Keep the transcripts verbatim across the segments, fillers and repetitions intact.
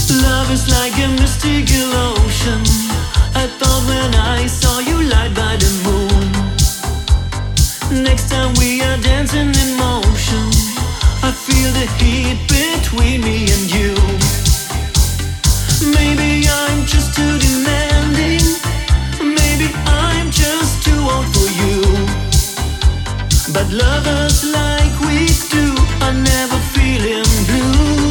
Love is like a mystical ocean. I thought when I saw you light by the moon. Next time we are dancing in motion, I feel the heat between me and you. Maybe I'm just too demanding. Maybe I'm just too old for you. But lovers like we do are never feeling blue.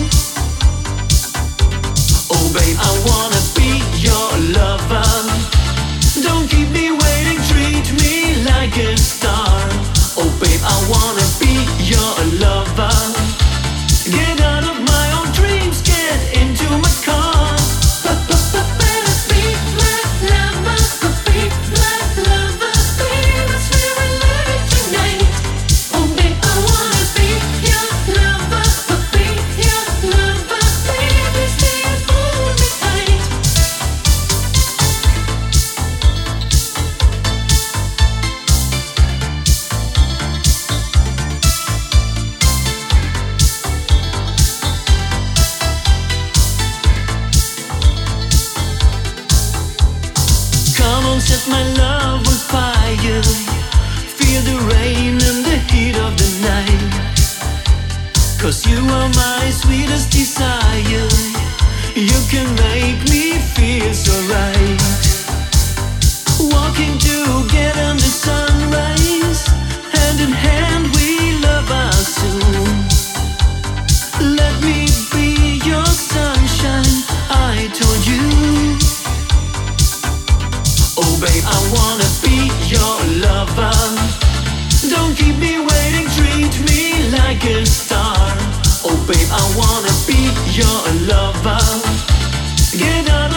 Oh babe, I wanna be your lover. Don't keep me waiting, treat me like a star. Oh babe, I wanna be your lover. Get out of my own dreams, get into my car. Set my love on fire. Feel the rain and the heat of the night. Cause you are my sweetest desire. You can make me feel so right. Walking together in the sunrise, hand in hand we love us soon. Let me be your sunshine, I told you. Oh babe, I wanna be your lover. Don't keep me waiting, treat me like a star. Oh babe, I wanna be your lover. Get out of